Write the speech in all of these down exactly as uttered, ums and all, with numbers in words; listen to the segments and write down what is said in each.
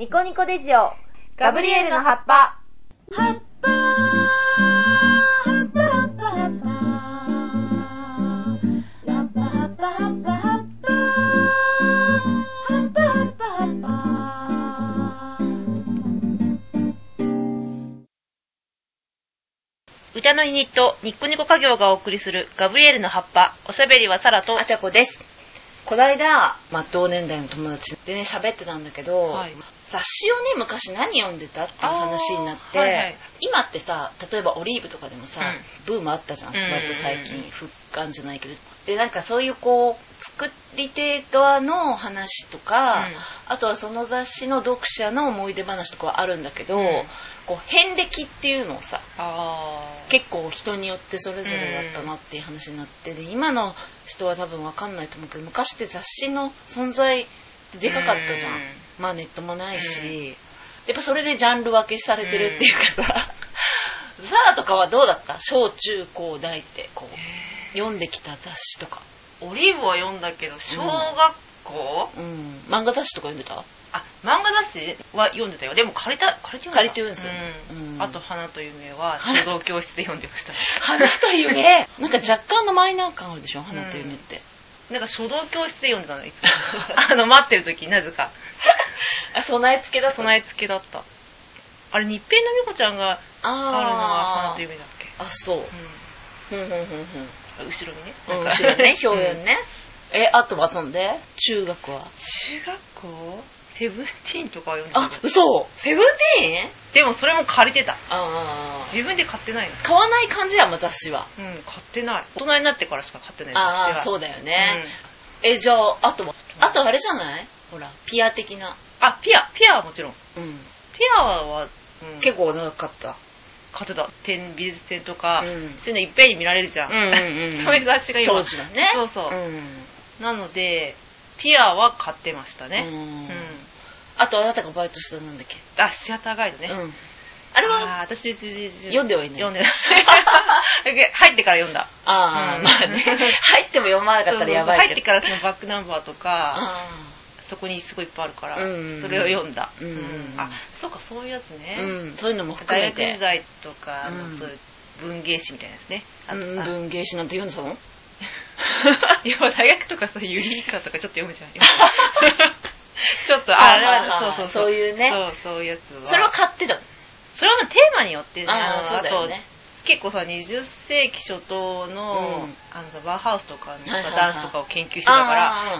ニコニコデジオガブリエルの葉っぱ。葉っぱ葉っぱ葉っぱ葉っぱ葉っぱ葉っぱ葉っぱ葉っぱ葉っぱ葉っぱ葉っぱ。 歌のユニットニッコニコ家業がお送りするガブリエルの葉っぱ。おしゃべりはサラとあちゃこです。こないだ、まあ、同年代の友達でね喋ってたんだけど、はい、雑誌をね昔何読んでたっていう話になって、はいはい、今ってさ例えばオリーブとかでもさ、うん、ブームあったじゃん、割と最近復刊じゃないけど、でなんかそういうこう作り手側の話とか、うん、あとはその雑誌の読者の思い出話とかはあるんだけど、うん、こう遍歴っていうのをさあ結構人によってそれぞれだったなっていう話になって、で今の人は多分分かんないと思うけど、昔って雑誌の存在でかかったじゃん。まあネットもないし、やっぱそれでジャンル分けされてるっていうかさ、サラとかはどうだった？小中高大ってこう読んできた雑誌とか。 オリーブは読んだけど小学校、 うんうん、漫画雑誌とか読んでた？ あ、漫画雑誌は読んでたよ。でも借りた借りて読んだ。 借りて読んですよ、 うんうん、あと花と夢は書道教室で読んでました。 花と夢なんか若干のマイナー感あるでしょ、花と夢って、 うん、なんか書道教室で読んでたのいつもあの待ってる時なぜかあ、備え付けだった。 備え付けだった。あれ日平の美子ちゃんがあるのが花と夢だっけ。 あ、そう、うん、ふんふんふんふん、 後ろにね、 うん、後ろにね、表現ね、うん、え、あとはそんで中学は中学校セブンティーンとか読んでた。 あ、嘘。セブンティーン？ でもそれも借りてた。 あ、 自分で買ってないの。 買わない感じやもん、雑誌は。 うん、買ってない。大人になってからしか買ってない。 ああ、そうだよね、うん、え、じゃああとはあとあれじゃない、ほらピア的な。 あ、ピアピアはもちろん、うん、ピアは、 うん、結構長かった。 買ってた。展美術展とか、うん、そういうのいっぺんに見られるじゃん、うんうんうん、そういう雑誌が今当時はね。 そうそう、うん、なのでピアは買ってましたね。うん、うん、 あとあなたがバイトしたなんだっけ。 あ、シアターガイドね、うん、 あれはあ私読んではいない。 読んでない入ってから読んだ。 ああ、うん、まあね入っても読まなかったらやばいけど、 入ってからそのバックナンバーとかそこにすごいいっぱいあるから、うん、それを読んだ、うんうん、あ、そうか、そういうやつね、 うん、そういうのも含めて大学時代とかの、うん、そういう文芸誌みたいなやつね。あ、うん、 文芸誌なんて読んでたの？ いや、大学とかさ、ユリイカとかちょっと読むじゃんちょっとあれはそうそうそう、 そういうね、 そうそういうやつはそれは買ってた。 それはテーマによってね、 ああ、そうだよね。 結構さ、にじゅっせいき初頭の、うん、あのバーハウスとか、なんかダンスとかを研究してたから、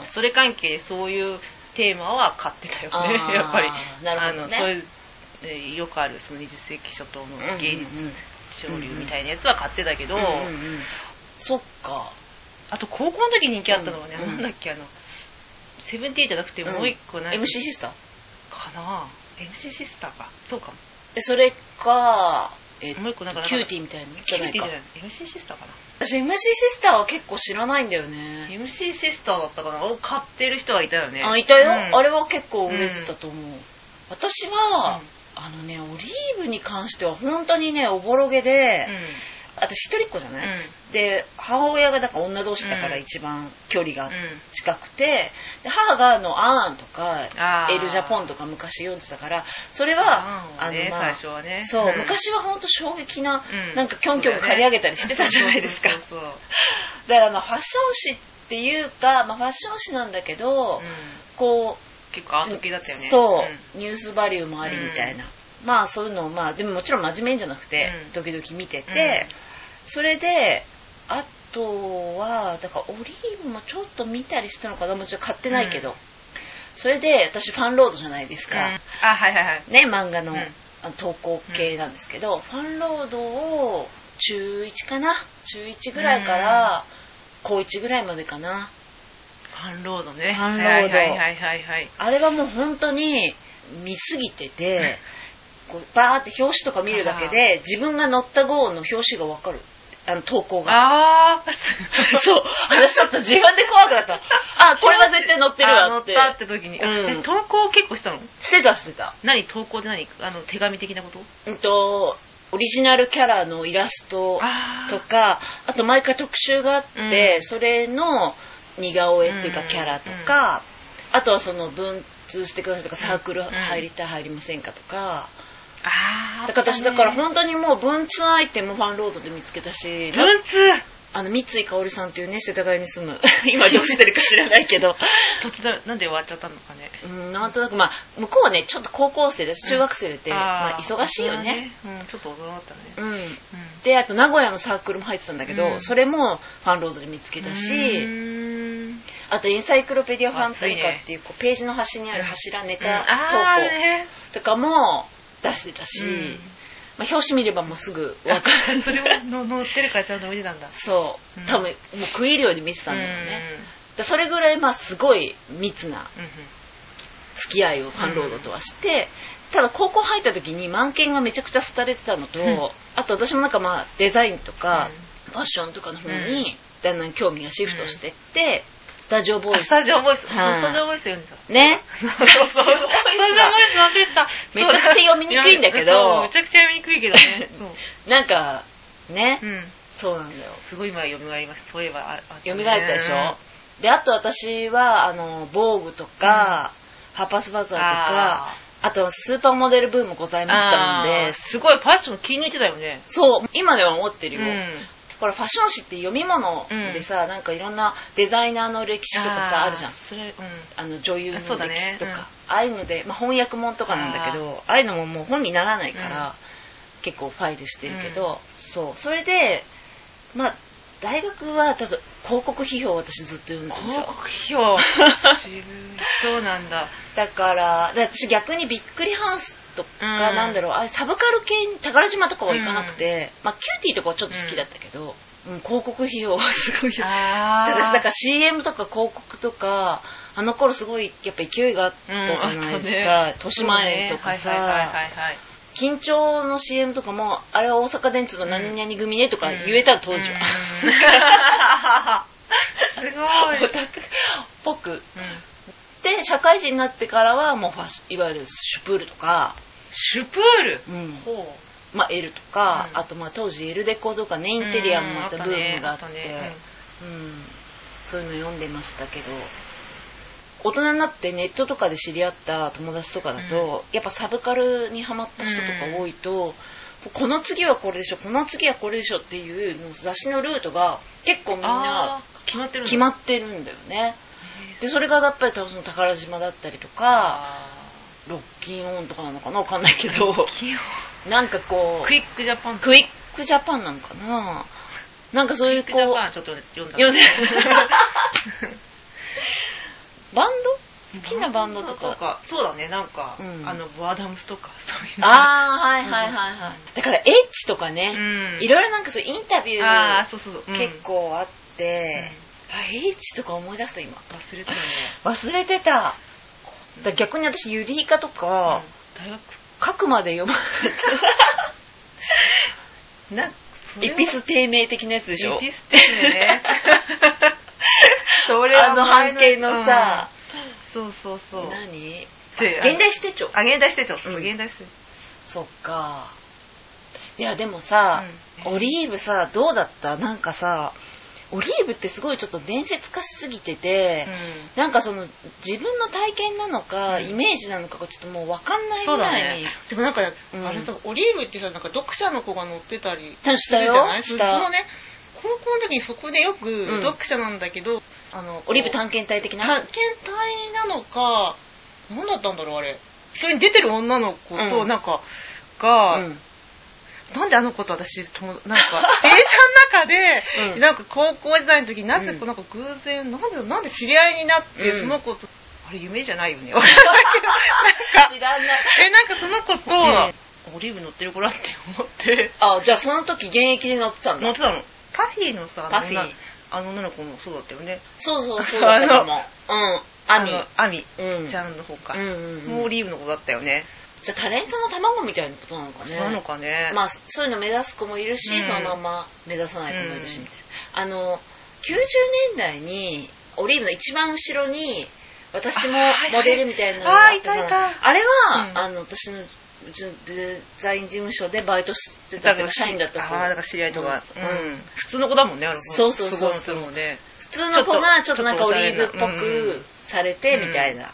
それ関係でそういうテーマは買ってたよねやっぱり。 なるほどね。 あのそういう、えー、よくあるそのにじゅっせいき初頭の芸術潮流みたいなやつは買ってたけど、うんうんうん、 そっか。 あと高校の時人気あったのはね、うんうん、なんだっけ、あのセブンティーンじゃなくてもう一個何、うん、 エムシー シスターかな。 エムシー シスターか、そうかも。 え、それか、えもう一個なんかキューティーみたいなじゃないか。 エムシー シスターかな。 私 エムシー シスターは結構知らないんだよね。 エムシー シスターだったかな。を買ってる人はいたよね。 あ、いたよ、うん、あれは結構売れてたと思う、うん、私は、うん、あのねオリーブに関しては本当にねおぼろげで、うん、私一人っ子じゃない、うん、で母親がだから女同士だから一番距離が近くて、で母があのアーンとかエルジャポンとか昔読んでたから、それはあ、ね、あの、まあ、最初はね、 そう、うん、昔は本当衝撃な、うん、なんかキョンキョン刈り上げたりしてたじゃないですか。そうそうそう、だからまあファッション誌っていうか、まあ、ファッション誌なんだけど、うん、こう結構アート系だったよね。 そう、うん、ニュースバリューもありみたいな、うん、まあそういうのをまあでももちろん真面目じゃなくて、うん、時々見てて、うん、それであとはだからオリーブもちょっと見たりしたのかな、もちろん買ってないけど、うん、それで私ファンロードじゃないですか、うん、 あ、はいはいはい、 ね、漫画の、うん、投稿系なんですけど、うん、ファンロードを中いちかな、中いちぐらいから高いちぐらいまでかな。 ファンロードね、 ファンロード、 はいはいはいはいはい、 あれはもう本当に見すぎててこうバーって表紙とか見るだけで自分が載った号の表紙が分かる、あの投稿が。 ああ、 そう。私ちょっと自分で怖くなった。あ、これは絶対載ってるわって。 載ったって時に。うん、投稿結構したの？ してたしてた。 何投稿って何？あの手紙的なこと？ うんとオリジナルキャラのイラストとか、あと毎回特集があって、うん、それの似顔絵っていうかキャラとか、うん、あとはその文通してくださいとか、サークル入りたい入りませんかとか、 ああ。 だから私だから本当にもう文通アイテムファンロードで見つけたし、 文通あの三井香織さんっていうね、世田谷に住む今どうしてるか知らないけど突然なんで終わっちゃったのかね。 うん、なんとなくまあ向こうはねちょっと高校生です、中学生でて、うん、まあ忙しいよね。 うん、ちょっと大人だったね。 うん。うん、であと名古屋のサークルも入ってたんだけど、うん、それもファンロードで見つけたし、あとエンサイクロペディアファンタリカっていう、こうページの端にある柱ネタ投稿とかも出してたし。うんまあ、表紙見ればもうすぐ分かる。 それも載ってるからちゃんと見てたんだ。 そう。多分もう食い入るように見てたんだよね。うん、それぐらいまあすごい密な付き合いをファンロードとはして、うん、ただ高校入った時にマンケンがめちゃくちゃ廃れてたのと、うん、あと私もなんかまあデザインとか、うん、ファッションとかの方にだんだん興味がシフトしてって、うんスタジオボイス。 スタジオボイス。スタジオボイス読んでた。 ね。 そうそう。スタジオボイス忘れてた。 めちゃくちゃ読みにくいんだけど。 めちゃくちゃ読みにくいけどね。 なんか、ね。うん。そうなんだよ。 すごい今読みがえります。そういえば、 読みがえったでしょ。で、あと私は、あの、ボーグとか、ハパスバザーとか、あとスーパーモデルブームございましたので。 すごいファッション気抜いてたよね。 そう。今では思ってるよ。ほらファッション誌って読み物でさ、うん、なんかいろんなデザイナーの歴史とかさ あ, あるじゃんそれ、うん、あの女優の歴史とか あ,、ねうん、ああいうので、まあ、翻訳物とかなんだけど あ, ああいうのももう本にならないから、うん、結構ファイルしてるけど、うん、そうそれでまあ大学はただ広告批評を私ずっと読んでるんですよ。 広告批評そうなんだ。 だから私逆にびっくりハウスとか、うん、なんだろうあれサブカル系に宝島とかは行かなくて、うん、まあキューティーとかはちょっと好きだったけど、うんうん、広告費用はすごいよ。私だから シーエム とか広告とかあの頃すごいやっぱ勢いがあったじゃないですか。豊島園とかさ。緊張の シーエム とかもあれは大阪電通の何々組ねとか言えた当時は、 うんうん、すごいオタクっぽく、うん、で社会人になってからはもうファッいわゆるシュプールとかシュプール、 うん、ほうまあ L とか、うん、あとまあ当時 L デコとかねインテリアもまたブームがあって、うんねうん、そういうの読んでましたけど大人になってネットとかで知り合った友達とかだと、うん、やっぱサブカルにハマった人とか多いと、うん、この次はこれでしょこの次はこれでしょっていう雑誌のルートが結構みんな決まってるんだ、 決まってるんだよね。でそれがやっぱり多分宝島だったりとかロッキンオンとかなのかなわかんないけどなんかこうクイックジャパンクイックジャパンなのかななんかそういうこうクイックジャパンちょっと読んだ読んでバンド好きなバンドとか、 かそうだねなんか、うん、あのボアダムスとかそういうのああはいはいはいはい、うん、だからエッチとかね、うん、いろいろなんかそうインタビューあそうそう、うん、 結構あって、うん、あエッチとか思い出した今忘れてたね忘れてただ逆に私ユリイカとか、 うん、大学書くまで読まなかったなエピス低迷的なやつでしょ。 エピス低迷ねそれはあの半径のさ、 うん、そうそうそう何現代史手帳あ現代史手帳そう、うん、現代史手帳そっかいやでもさ、うん、オリーブさどうだったなんかさオリーブってすごいちょっと伝説化しすぎてて、うん、なんかその自分の体験なのか、うん、イメージなのかがちょっともう分かんないぐらいに、 ね、でもなんか、うん、あれさオリーブってさなんか読者の子が載ってたりするじゃないそのね高校の時にそこでよく読者なんだけど、うん、 あのオリーブ探検隊的な探検隊なのか何だったんだろうあれそれに出てる女の子となんか、うん、が、うんなんであの子と私となんか電車の中で、うん、なんか高校時代の時になぜかなんか偶然、うん、なんでなんで知り合いになって、うん、その子とあれ夢じゃないよね。なんか知らない。 えなんかその子と、うん、オリーブ乗ってる子だって思って。 あじゃあその時現役で乗ってたんだ。 乗ってたの。パフィーのさパフィーあの女の子もそうだったよね。 そうそうそうだったかも。うんアミアミ、うん、ちゃんの方か、うんうんうん。もうオリーブの子だったよね。 じゃあタレントの卵みたいなことなのかね。 そうなのかね。 まあそういうの目指す子もいるし、うん、そのまま目指さない子もいるしみたいな。うん、あのきゅうじゅうねんだいにオリーブの一番後ろに私もモデルみたいなのがあったじゃない。あれは、うん、あの私のデザイン事務所でバイトしてたとか社員だった子。 ああだから知り合いとか、うんうん、普通の子だもんねあの子。 そうそうそうそう。 ね、 普通の子がちょっとなんかオリーブっぽくされてみたいな。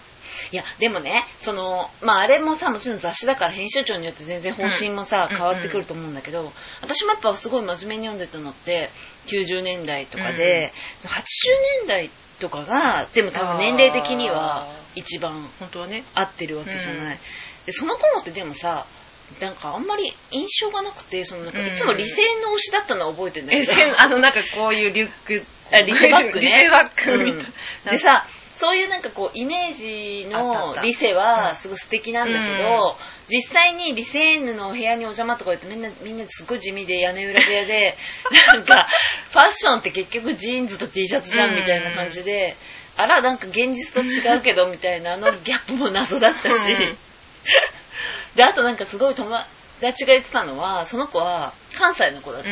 いやでもねそのまああれもさもちろん雑誌だから編集長によって全然方針もさ、うん、変わってくると思うんだけど、うんうん、私もやっぱすごい真面目に読んでたのってきゅうじゅうねんだいとかで、うん、はちじゅうねんだいとかがでも多分年齢的には一番合ってるわけじゃない、うん、でその頃ってでもさなんかあんまり印象がなくてそのなんかいつもリセンの推しだったのは覚えてるんだけど、うん、 あのなんかこういうリュックあリセバッグねリセバッグみたいな、 うん、でさそういうなんかこうイメージのリセはすごい素敵なんだけど、うん、実際にリセーヌの部屋にお邪魔とか言ってみんなみんなすごい地味で屋根裏部屋でなんかファッションって結局ジーンズと T シャツじゃんみたいな感じで、うん、あらなんか現実と違うけどみたいなあのギャップも謎だったし、うん、であとなんかすごい友達が言ってたのはその子は関西の子だったから、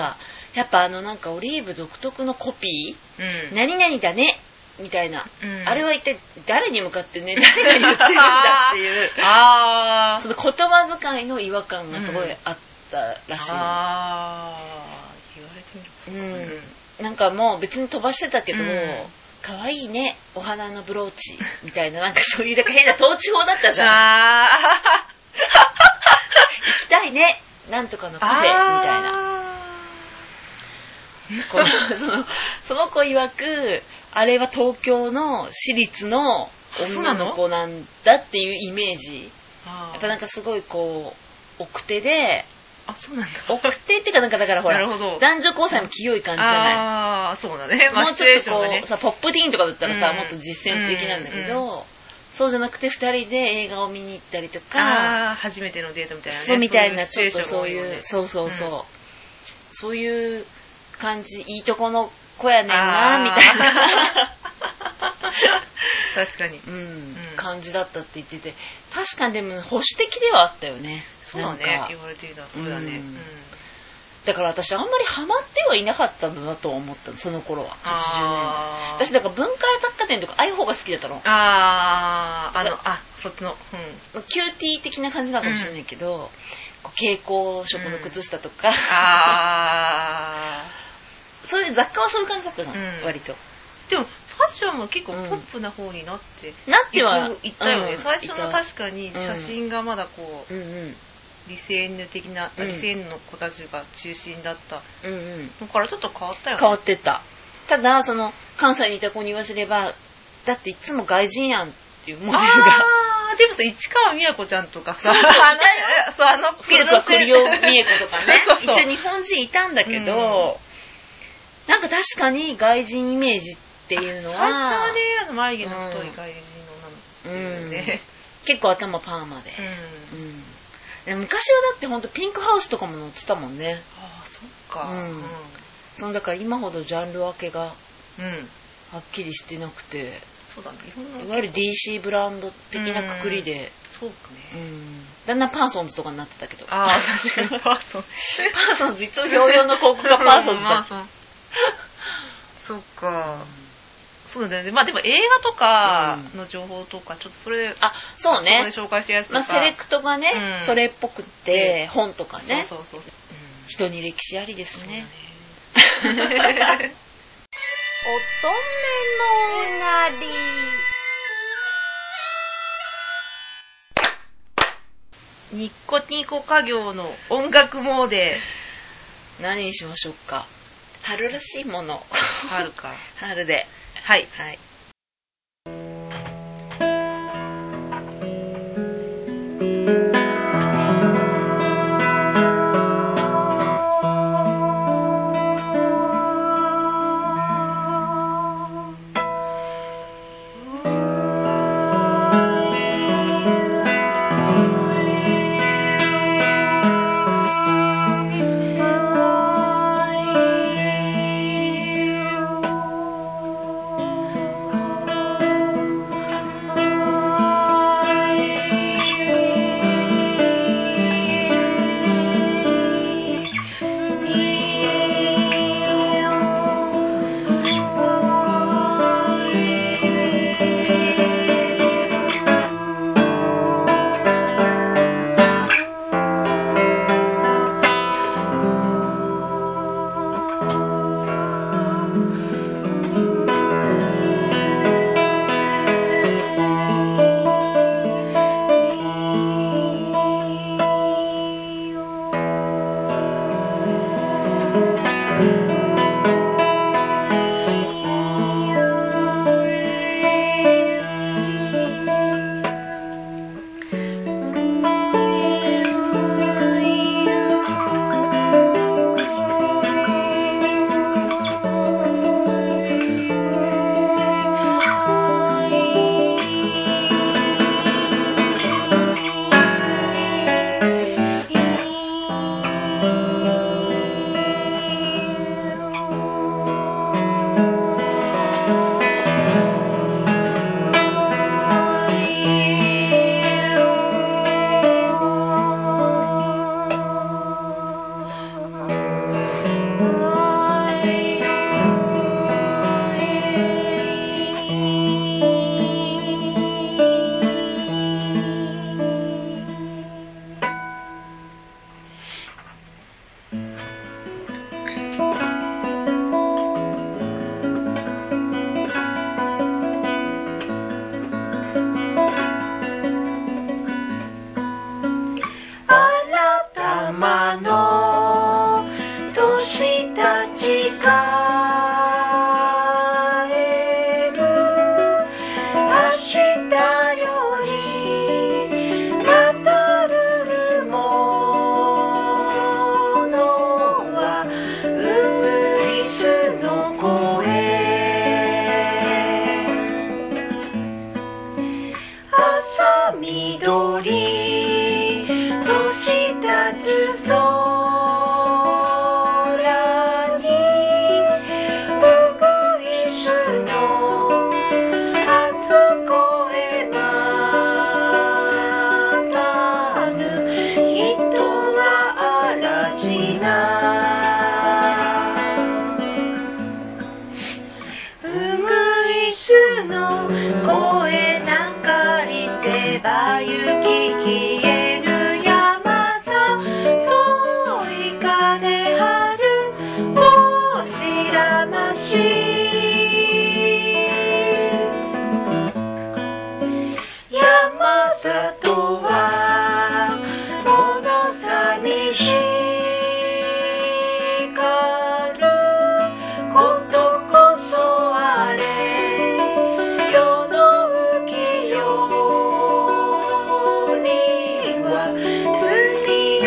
うん、やっぱあのなんかオリーブ独特のコピー、うん、何々だねみたいな、うん、あれは一体誰に向かってね誰が言ってるんだっていうあその言葉遣いの違和感がすごいあったらしい、うん、あ言われてみると、 うん、なんかもう別に飛ばしてたけど、うん、可愛いねお花のブローチみたいななんかそういうだから変な統治法だったじゃんあ行きたいねなんとかのカフェみたいなこのそのその子曰くあれは東京の私立の女の子なんだっていうイメージやっぱなんかすごいこう奥手であそうなんだ奥手っていうかなんかだからほら男女交際も清い感じじゃないああそうだね、 まあ、もうちょっとこう、ね、さポップティーンとかだったらさ、うん、もっと実践的なんだけど、うんうん、そうじゃなくてふたりで映画を見に行ったりとかあ初めてのデートみたいなねそうみたいなちょっとそういう、ね、そうそうそう、うん、そういう感じいいとこの子やねんなみたいな確かに、 うんうん、感じだったって言ってて確かにでも保守的ではあったよねそうだね言われていたそうだね、うんうん、 だから私あんまりハマってはいなかったんだなと思ったその頃ははちじゅうねんだい私だから文化雑貨店とかああいう方が好きだったのあああのあそっちの、 うん、キューティー的な感じなのかもしれないけど、うん、蛍光色の靴下とか、うん、あそういう雑貨はそういう感じだったの、うん、割とでもファッションも結構ポップな方になって、 うん、なっては言ったよね、うん、最初の確かに写真がまだこう、うんうん、リセーヌ的な、うん、リセーヌの子たちが中心だった、うんうん、だからちょっと変わったよね変わってったただその関西にいた子に言わせればだっていつも外人やんっていうモデルがあーでもさ市川美和子ちゃんとかさそうあのピルコ栗尾美恵子とかねそうそう一応日本人いたんだけど、うん、なんか確かに外人イメージっていうのは最初はねあの眉毛の太い外人の女の子っていうね、 うん、結構頭パーマで、うんうん、昔はだってほんとピンクハウスとかも載ってたもんねああそっか、うんうん、そのだから今ほどジャンル分けがはっきりしてなくて、 そうだね、 いわゆる ディーシー ブランド的なくくりで、うん、 そうかね、 うん、だんだんパーソンズとかになってたけどああ確かにパーソンズパーソンズいつも表用の広告がパーソンズだ、 うん、そっか、そうだね。まあでも映画とかの情報とかちょっとそれで、 あ、そうね。 それ紹介してるやつとか、 まあセレクトがね、うん、それっぽくって本とかね。 そうそうそう。うん、 人に歴史ありですね。 乙女のなり。 ニッコニコ家業の音楽モーデ。 何にしましょうか。春らしいもの。 春か。 春で。 はい。 はい。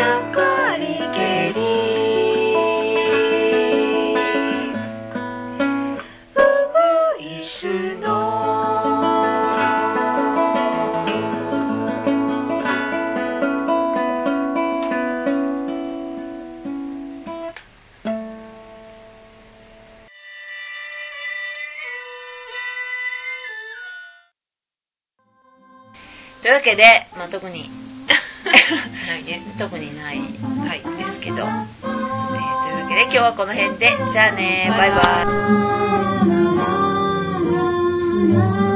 かりけりうぐいすのというわけで、まあ、特にないね。 特にないはいですけど、えー、というわけで今日はこの辺で、じゃあね、バイバイ。